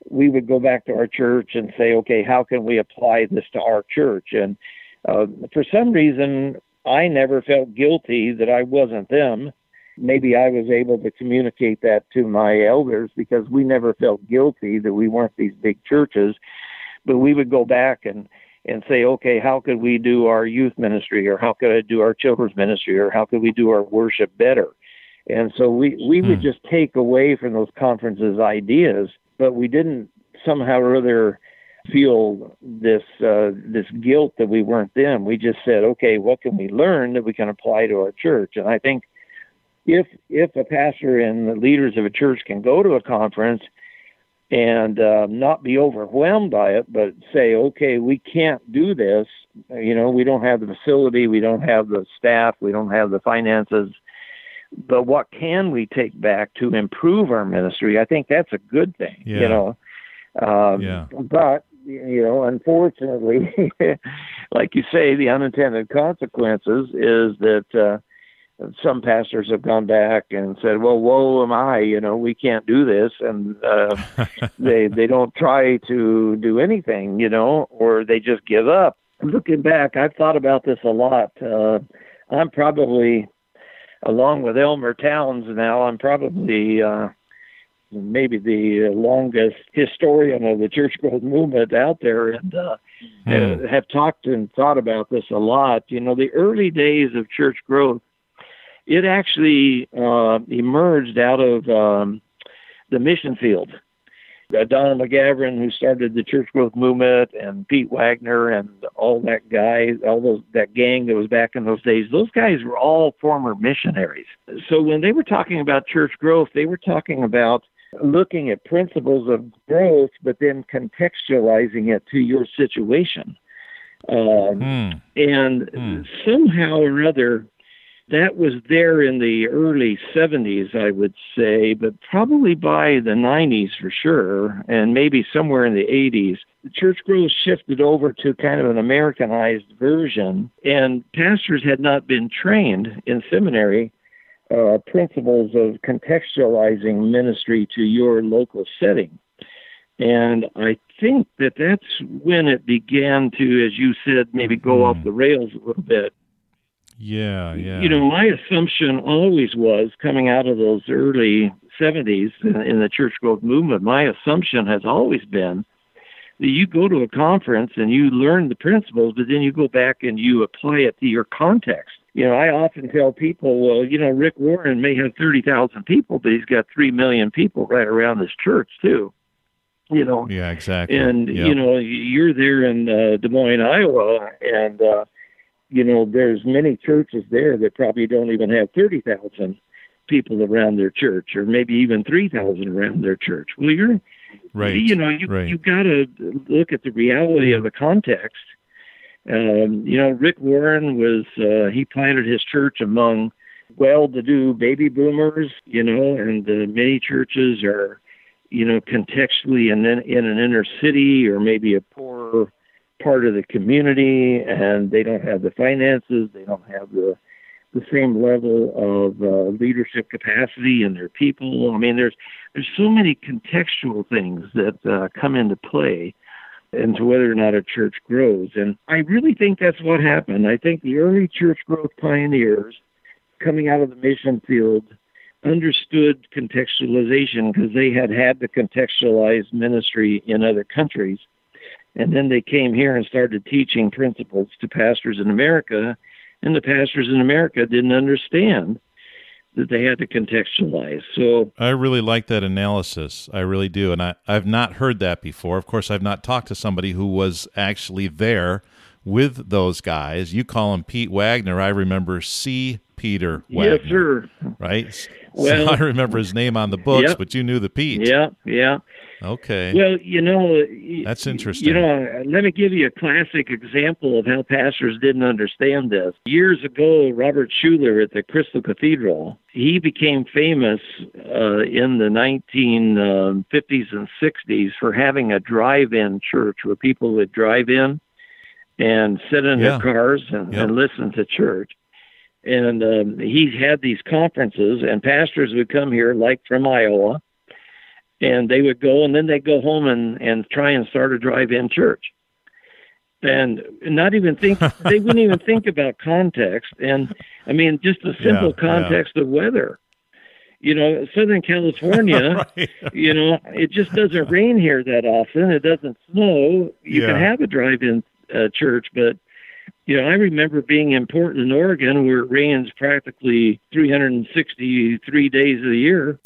we would go back to our church and say, okay, how can we apply this to our church? And uh, for some reason, I never felt guilty that I wasn't them. Maybe I was able to communicate that to my elders because we never felt guilty that we weren't these big churches. But we would go back and, and say, okay, how could we do our youth ministry, or how could I do our children's ministry, or how could we do our worship better? And so we, we hmm. would just take away from those conferences ideas, but we didn't somehow or other feel this uh, this guilt that we weren't them. We just said, okay, what can we learn that we can apply to our church? And I think if if a pastor and the leaders of a church can go to a conference and uh, not be overwhelmed by it, but say, okay, we can't do this. You know, we don't have the facility, we don't have the staff, we don't have the finances. But what can we take back to improve our ministry? I think that's a good thing, yeah. you know. Um, yeah. But, you know, unfortunately, like you say, the unintended consequences is that uh, some pastors have gone back and said, well, woe am I, you know, we can't do this. And uh, they they don't try to do anything, you know, or they just give up. Looking back, I've thought about this a lot. Uh, I'm probably, along with Elmer Towns now, I'm probably uh, maybe the longest historian of the church growth movement out there, and uh, mm. have talked and thought about this a lot. You know, the early days of church growth, it actually uh, emerged out of um, the mission field. Uh, Donald McGavran, who started the church growth movement, and Pete Wagner, and all that guy, all those that gang that was back in those days, those guys were all former missionaries. So when they were talking about church growth, they were talking about looking at principles of growth, but then contextualizing it to your situation. Um, mm. And mm. somehow or other, that was there in the early seventies, I would say, but probably by the nineties for sure, and maybe somewhere in the eighties, the church growth shifted over to kind of an Americanized version, and pastors had not been trained in seminary uh, principles of contextualizing ministry to your local setting. And I think that that's when it began to, as you said, maybe go mm. off the rails a little bit. Yeah, yeah. You know, my assumption always was, coming out of those early seventies in, in the church growth movement, my assumption has always been that you go to a conference and you learn the principles, but then you go back and you apply it to your context. You know, I often tell people, well, you know, Rick Warren may have thirty thousand people, but he's got three million people right around his church, too. You know? Yeah, exactly. And, yep. you know, you're there in uh, Des Moines, Iowa, and, uh, you know, there's many churches there that probably don't even have thirty thousand people around their church, or maybe even three thousand around their church. Well, you're, right. you know, you, right. you've got to look at the reality of the context. Um, you know, Rick Warren was, uh, he planted his church among well-to-do baby boomers, you know, and uh, many churches are, you know, contextually in, in an inner city, or maybe a poorer part of the community, and they don't have the finances, they don't have the the same level of uh, leadership capacity in their people. I mean, there's there's so many contextual things that uh, come into play into whether or not a church grows. And I really think that's what happened. I think the early church growth pioneers coming out of the mission field understood contextualization because they had had to contextualize ministry in other countries. And then they came here and started teaching principles to pastors in America, and the pastors in America didn't understand that they had to contextualize. So I really like that analysis. I really do. And I, I've not heard that before. Of course, I've not talked to somebody who was actually there with those guys. You call him Pete Wagner. I remember C. Peter Wagner. Yes, sir. Right? Well, so I remember his name on the books, yep. but you knew the Pete. Yeah, yeah. Okay. Well, you know, that's interesting. You know, let me give you a classic example of how pastors didn't understand this. Years ago, Robert Schuller at the Crystal Cathedral, he became famous uh, in the nineteen fifties and sixties for having a drive-in church where people would drive in and sit in yeah. their cars and, yep. and listen to church. And um, he had these conferences, and pastors would come here, like from Iowa, And they would go, and then they'd go home and, and try and start a drive-in church. And not even think, they wouldn't even think about context. And, I mean, just the simple yeah, context yeah. of weather. You know, Southern California, right. you know, it just doesn't rain here that often. It doesn't snow. You yeah. can have a drive-in uh, church, but, you know, I remember being in Portland, Oregon, where it rains practically three hundred sixty-three days of the year,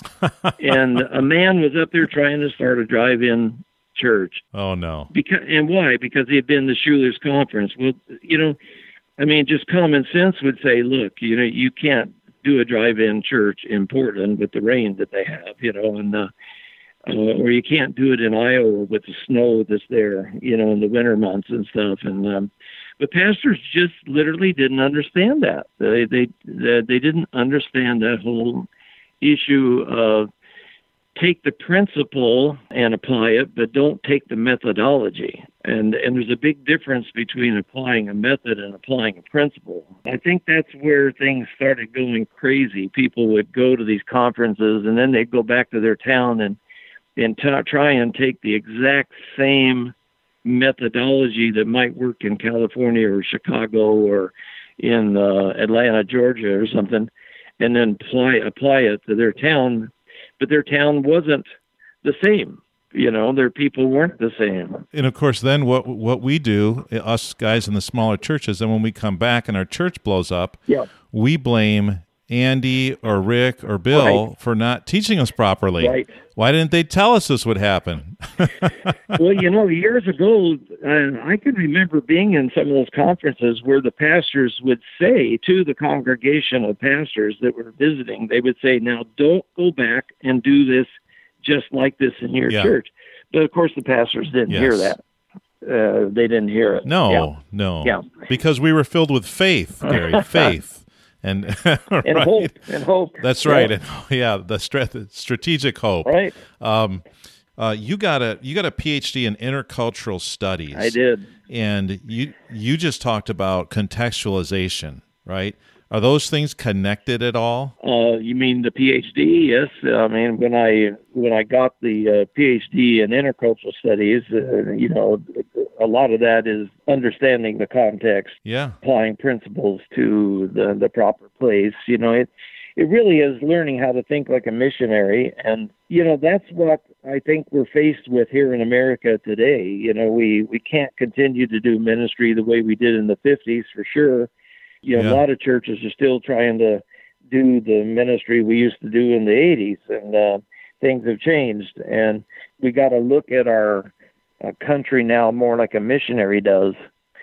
and a man was up there trying to start a drive-in church. Oh, no. Because, and why? Because he had been to Schuler's conference. Well, you know, I mean, just common sense would say, look, you know, you can't do a drive-in church in Portland with the rain that they have, you know, and uh, uh, or you can't do it in Iowa with the snow that's there, you know, in the winter months and stuff. And um, but pastors just literally didn't understand that. They they they didn't understand that whole issue of take the principle and apply it, but don't take the methodology. And and there's a big difference between applying a method and applying a principle. I think that's where things started going crazy. People would go to these conferences, and then they'd go back to their town and and t- try and take the exact same methodology that might work in California or Chicago or in uh, Atlanta, Georgia or something, and then apply apply it to their town. But their town wasn't the same. You know, their people weren't the same. And of course, then what what we do, us guys in the smaller churches, and when we come back and our church blows up, yeah. we blame Andy or Rick or Bill right. for not teaching us properly. Right. Why didn't they tell us this would happen? Well, you know, years ago, uh, I can remember being in some of those conferences where the pastors would say to the congregation of pastors that were visiting, they would say, now don't go back and do this just like this in your yeah. church. But of course, the pastors didn't yes. hear that. Uh, they didn't hear it. No, yeah. no. Yeah. Because we were filled with faith, Gary, faith. And, and right. hope, and hope. That's right. Yeah, and, yeah the stra- strategic hope. Right. Um, uh, you got a you got a P H D in intercultural studies. I did. And you you just talked about contextualization, right? Are those things connected at all? Uh, you mean the P H D? Yes. I mean, when I when I got the uh, P H D in intercultural studies, uh, you know, a lot of that is understanding the context, yeah, applying principles to the, the proper place. You know, it it really is learning how to think like a missionary, and you know, that's what I think we're faced with here in America today. You know, we we can't continue to do ministry the way we did in the fifties for sure. You know, yeah. a lot of churches are still trying to do the ministry we used to do in the eighties, and uh, things have changed. And we got to look at our uh, country now more like a missionary does.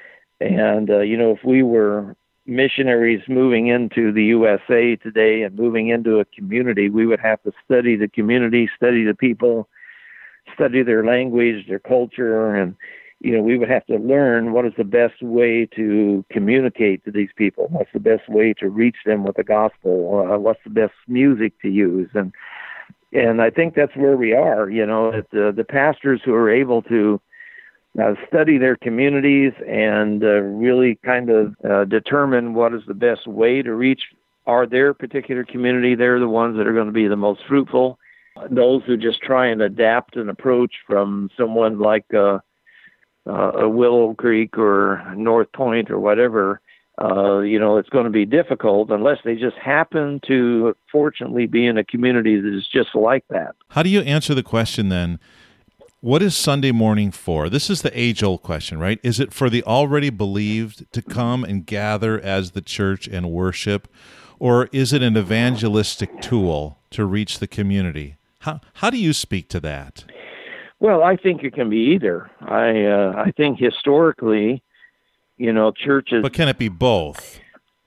And, uh, you know, if we were missionaries moving into the U S A today and moving into a community, we would have to study the community, study the people, study their language, their culture, and you know, we would have to learn what is the best way to communicate to these people. What's the best way to reach them with the gospel? Uh, what's the best music to use? And and I think that's where we are. You know, that the the pastors who are able to uh, study their communities and uh, really kind of uh, determine what is the best way to reach our their particular community. They're the ones that are going to be the most fruitful. Those who just try and adapt an approach from someone like uh, Uh, a Willow Creek or North Point or whatever, uh, you know, it's going to be difficult unless they just happen to, fortunately, be in a community that is just like that. How do you answer the question then, what is Sunday morning for? This is the age-old question, right? Is it for the already believed to come and gather as the church and worship, or is it an evangelistic tool to reach the community? How how do you speak to that? Well, I think it can be either. I uh, I think historically, you know, churches. But can it be both?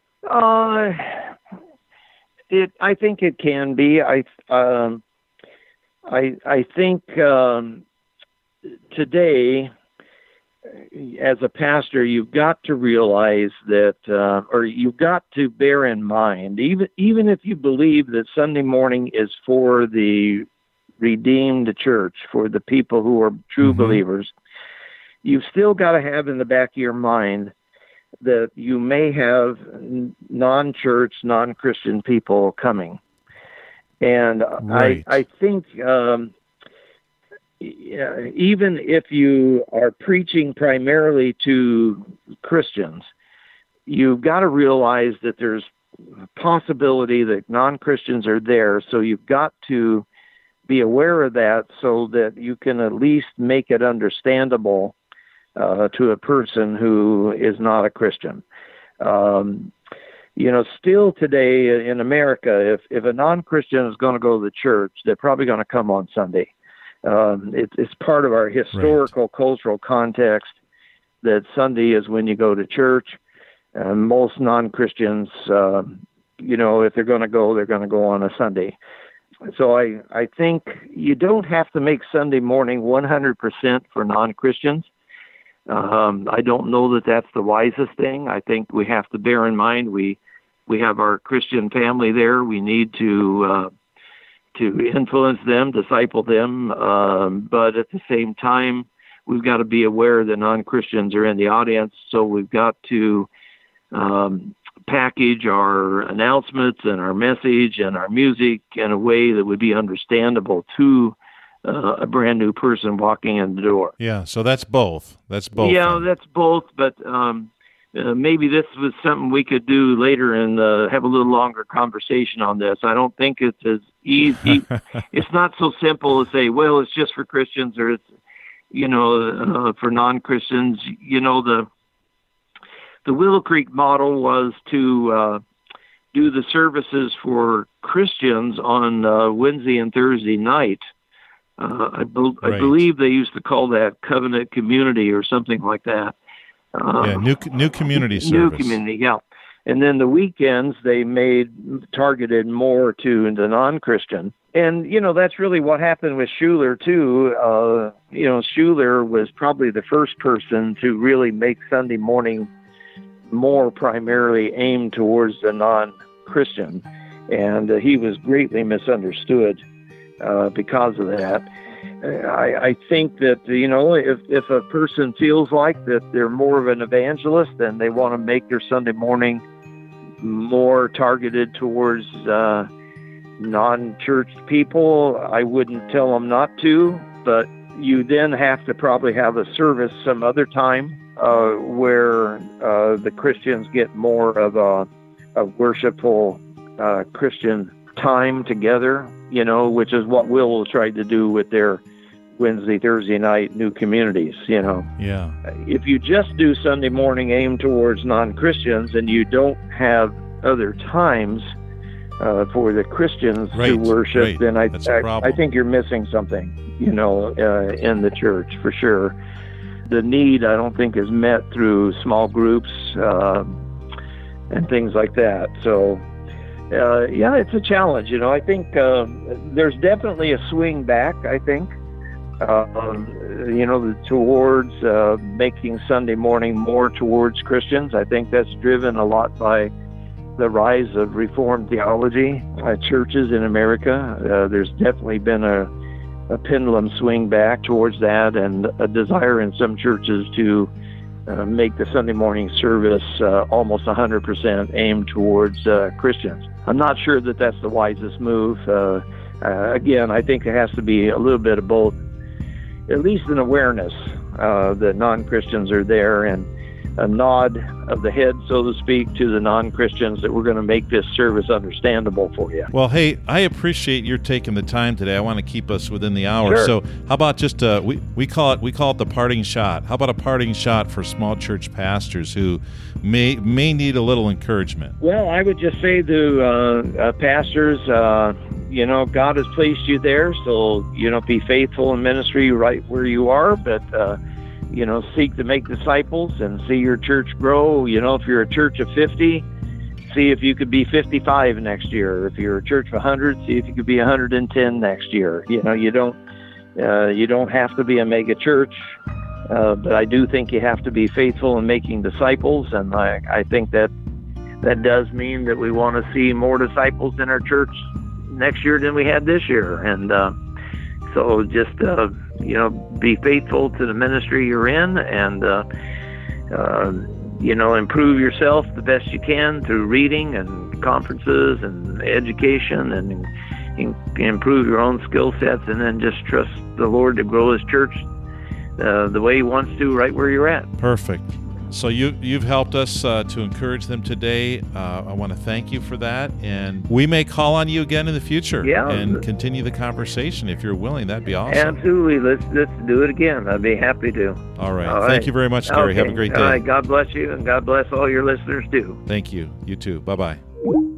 Uh, it. I think it can be. I. Um, I. I think um, today, as a pastor, you've got to realize that, uh, or you've got to bear in mind, even even if you believe that Sunday morning is for the redeemed church, for the people who are true mm-hmm. believers, you've still got to have in the back of your mind that you may have non-church, non-Christian people coming. And right. I, I think um, yeah, even if you are preaching primarily to Christians, you've got to realize that there's a possibility that non-Christians are there. So you've got to be aware of that so that you can at least make it understandable uh, to a person who is not a Christian. Um, you know, still today in America, if, if a non-Christian is going to go to the church, they're probably going to come on Sunday. Um, it, it's part of our historical, right. cultural context that Sunday is when you go to church. Uh, most non-Christians, uh, you know, if they're going to go, they're going to go on a Sunday. So I, I think you don't have to make Sunday morning one hundred percent for non-Christians. Um, I don't know that that's the wisest thing. I think we have to bear in mind we we have our Christian family there. We need to uh, to influence them, disciple them, um, but at the same time, we've got to be aware that non-Christians are in the audience. So we've got to um, package our announcements and our message and our music in a way that would be understandable to uh, a brand new person walking in the door. Yeah, so that's both. That's both. Yeah, then. that's both, but um, uh, maybe this was something we could do later and uh, have a little longer conversation on this. I don't think it's as easy. It's not so simple to say, well, it's just for Christians or it's, you know, uh, for non-Christians. You know, the The Willow Creek model was to uh, do the services for Christians on uh, Wednesday and Thursday night. Uh, I, be- right. I believe they used to call that covenant community or something like that. Uh, yeah, new new community service. New community, yeah. And then the weekends they made targeted more to the non-Christian. And, you know, that's really what happened with Schuler, too. Uh, you know, Schuler was probably the first person to really make Sunday morning more primarily aimed towards the non-Christian, and uh, he was greatly misunderstood uh, because of that. I, I think that, you know, if, if a person feels like that they're more of an evangelist and they want to make their Sunday morning more targeted towards uh, non-church people, I wouldn't tell them not to, but you then have to probably have a service some other time Uh, where uh, the Christians get more of a, a worshipful uh, Christian time together, you know, which is what Willow tried to do with their Wednesday, Thursday night new communities, you know. Yeah. If you just do Sunday morning aimed towards non-Christians and you don't have other times uh, for the Christians right, to worship, right. then I, I, I think you're missing something, you know, uh, in the church for sure. The need, I don't think, is met through small groups uh, and things like that. So, uh, yeah, it's a challenge. You know, I think uh, there's definitely a swing back, I think, uh, you know, towards uh, making Sunday morning more towards Christians. I think that's driven a lot by the rise of Reformed theology, uh, churches in America. Uh, there's definitely been a a pendulum swing back towards that, and a desire in some churches to uh, make the Sunday morning service uh, almost one hundred percent aimed towards uh, Christians. I'm not sure that that's the wisest move. Uh, uh, again, I think there has to be a little bit of both, at least an awareness uh, that non-Christians are there, and a nod of the head, so to speak, to the non-Christians that we're going to make this service understandable for you. Well, hey, I appreciate your taking the time today. I want to keep us within the hour. Sure. So how about just uh, we we call it we call it the parting shot. How about a parting shot for small church pastors who may may need a little encouragement? Well, I would just say to uh, uh, pastors, uh, you know, God has placed you there, so, you know, be faithful in ministry right where you are, but uh, you know, seek to make disciples and see your church grow. You know, if you're a church of fifty, see if you could be fifty-five next year. If you're a church of one hundred, see if you could be one hundred ten next year. You know, you don't uh, you don't have to be a mega church, uh, but I do think you have to be faithful in making disciples, and I, I think that that does mean that we want to see more disciples in our church next year than we had this year. And uh, so just, uh, you know, be faithful to the ministry you're in, and, uh, uh, you know, improve yourself the best you can through reading and conferences and education, and in, improve your own skill sets, and then just trust the Lord to grow His church uh, the way He wants to, right where you're at. Perfect. So you, you've helped us uh, to encourage them today. Uh, I want to thank you for that. And we may call on you again in the future Yeah. and continue the conversation if you're willing. That'd be awesome. Absolutely. Let's let's do it again. I'd be happy to. All right. All Thank right. you very much, Gary. Okay. Have a great day. All right. God bless you, and God bless all your listeners too. Thank you. You too. Bye-bye.